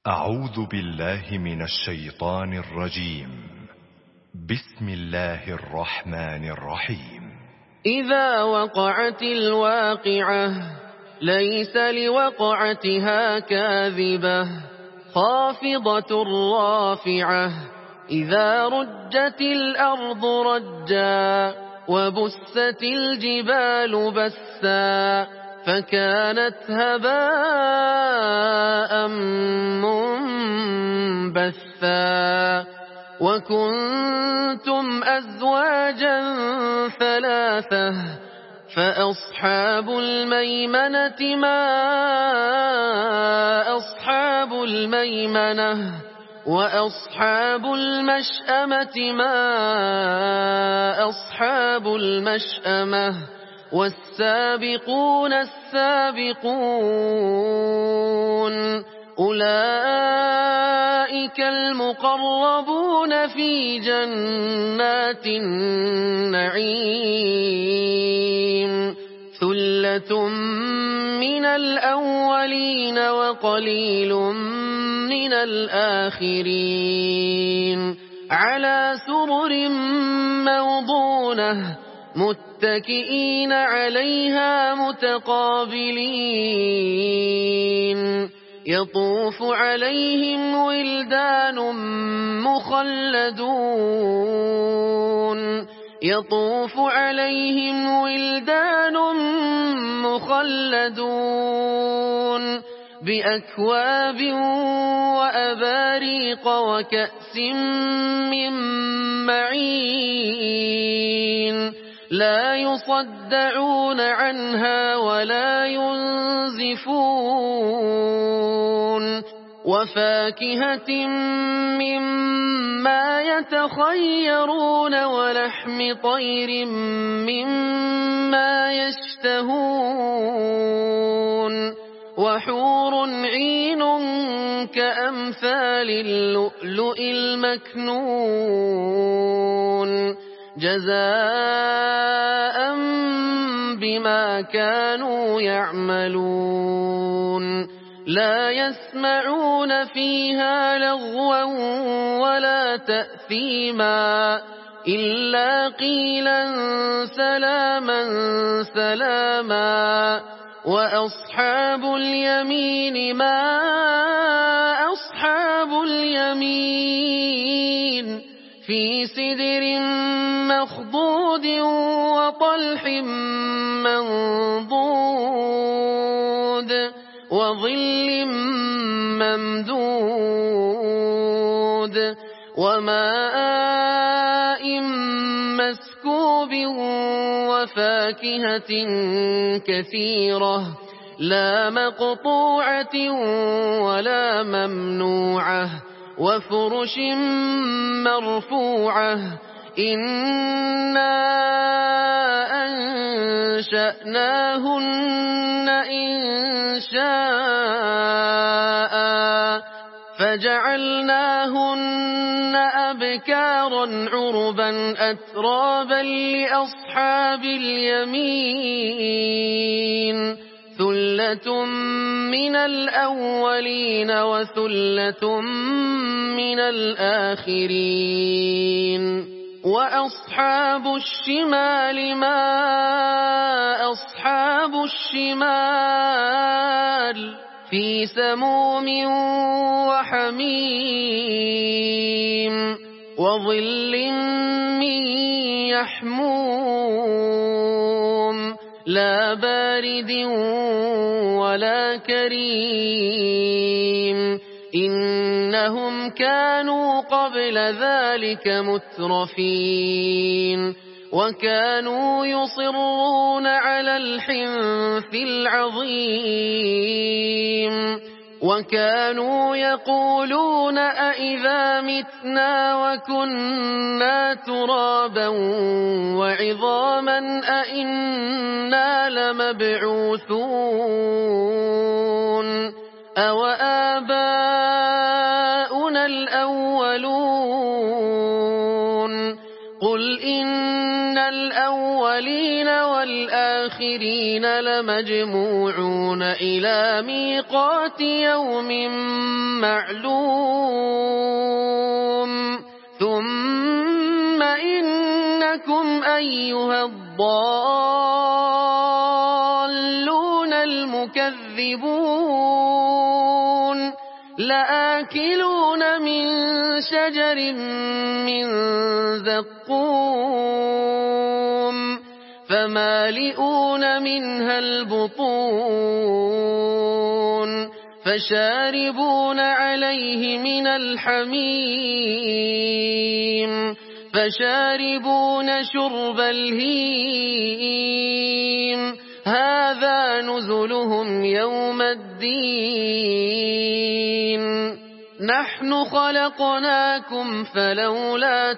أعوذ بالله من الشيطان الرجيم. بسم الله الرحمن الرحيم. إذا وقعت الواقعة ليس لوقعتها كاذبة خافضة رافعة إذا رجت الأرض رجا وبست الجبال بسا فكانت هباء منبثا وكنتم أزواجا ثلاثة فأصحاب الميمنة ما أصحاب الميمنة وأصحاب المشأمة ما أصحاب المشأمة والسابقون السابقون أولئك المقربون في جنات النعيم ثلة من الأولين وقليل من الآخرين على سرر موضونة متكئين عليها متقابلين يطوف عليهم ولدان مخلدون بأكواب وأباريق وكأس من معين لا يصدعون عنها ولا ينزفون وفاكهة مما يتخيرون ولحم طير مما يشتهون وحور عين كأمثال اللؤلؤ المكنون جزاء بما كانوا يعملون لا يسمعون فيها لغوا ولا تأثيما إلا قيلا سلاما سلاما وأصحاب اليمين ما أصحاب اليمين في سدر مخضود وطلح منضود وظل ممدود وماء مسكوب وفاكهة كثيرة لا مقطوعة ولا ممنوعة وفرش مرفوعة إنا أنشأناهن إنشاء فجعلناهن أبكارا عربا أترابا لأصحاب اليمين ثلة من الأولين وثلة من الآخرين وأصحاب الشمال ما أصحاب الشمال في سموم وحميم وظل من يحموم لا بارد ولا كريم إنهم كانوا قبل ذلك مترفين وكانوا يصرون على الحنث العظيم وكانوا يقولون أئذا متنا وكنا ترابا وعظاما أئنا لمبعوثون أو آباؤنا الأولون قل إن الأولين والآخرين لمجموعون إلى ميقات يوم معلوم ثم إنكم أيها الضالون المكذبون لآكلون من شجر من زقوم فمالئون منها البطون فشاربون عليه من الحميم فشاربون شرب الهيم هذا نزلهم يوم الدين نحن خلقناكم فلولا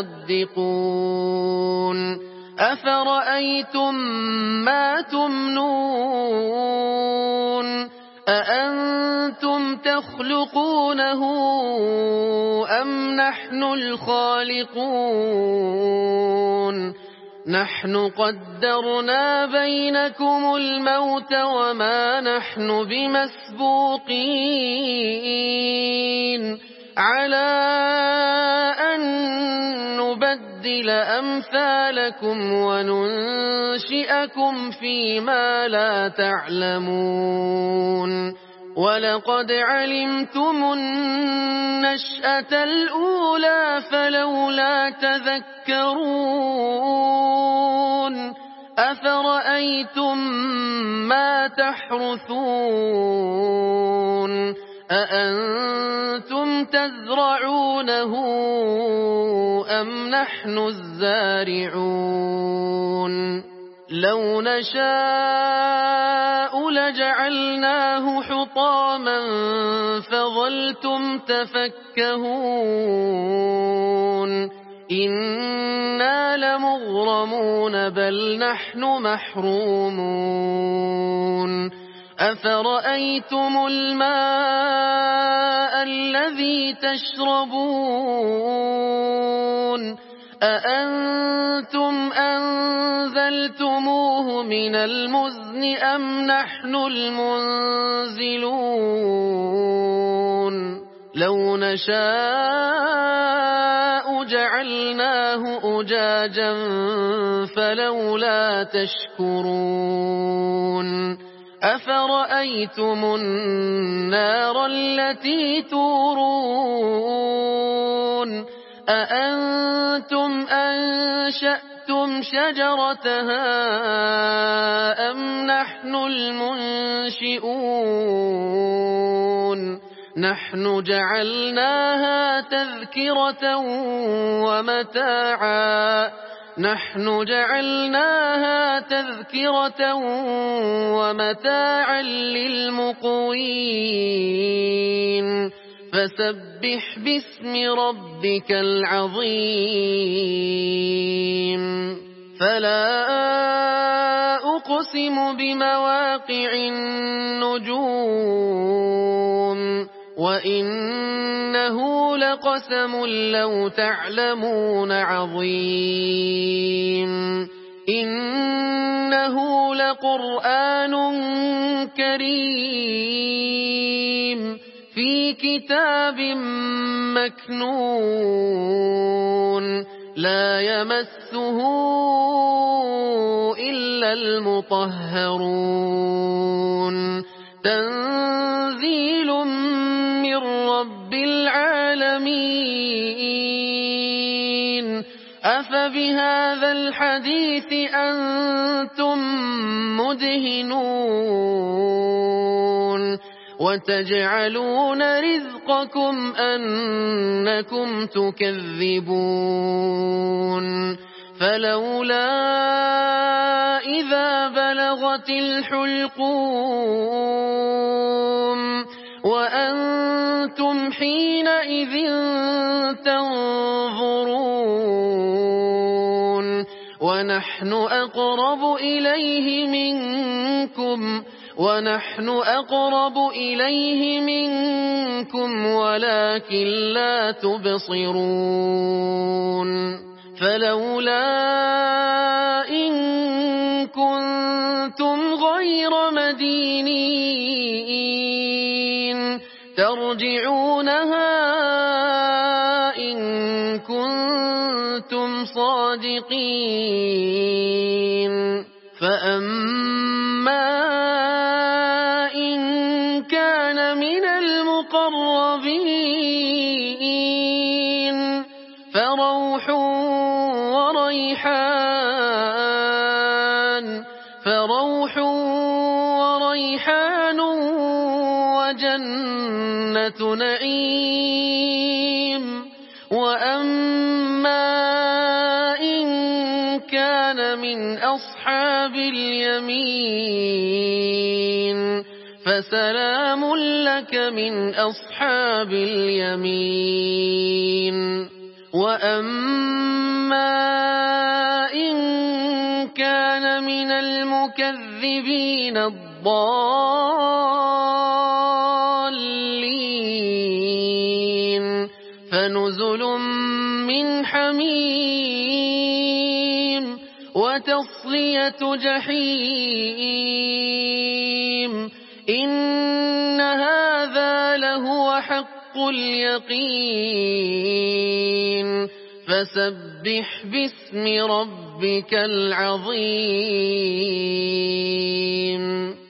تصدقون أفرأيتم ما تمنون أأنتم تخلقونه أم نحن الخالقون نحن قدرنا بينكم الموت وما نحن بمسبوقين على أن نبدل أمثالكم وننشئكم فيما لا تعلمون ولقد علمتم النشأة الأولى فلولا تذكرون أفرأيتم ما تحرثون أأنتم تزرعونه أم نحن الزارعون لو نشاء لجعلناه حطاما فظلتم تفكهون إنا لمغرمون بل نحن محرومون أفرأيتم الماء الذي تشربون أأنتم أنزلتموه من المزن أم نحن المنزلون لو نشاء جعلناه أجاجا فلولا تشكرون أفرأيتم النار التي تورون أأنتم أنشأتم شجرتها أم نحن المنشئون نحن جعلناها تذكرة ومتاعا للمقوين فسبح باسم ربك العظيم فلا أقسم بمواقع النجوم وإنه لقسم لو تعلمون عظيم إنه لقرآن كريم في كتاب مكنون لا يمسه إلا المطهرون تنزيل من رب العالمين أفبهذا الحديث أنتم مدهنون وتجعلون رزقكم أنكم تكذبون فلولا إذا بلغت الحلقوم وأنتم حينئذ تنظرون ونحن أقرب إليه منكم ولكن لا تبصرون فلولا إن كنتم غير مدينين ترجعونها إن كنتم صادقين فأما إن كان من المقربين فروح وريحان وجنة نعيم وأما إن كان من أصحاب اليمين فسلام لك من أصحاب اليمين وأما إن كان من المكذبين الضالين فنزل من حميم وتصلية جحيم إن هذا لهو حق اليقين فسبح باسم ربك العظيم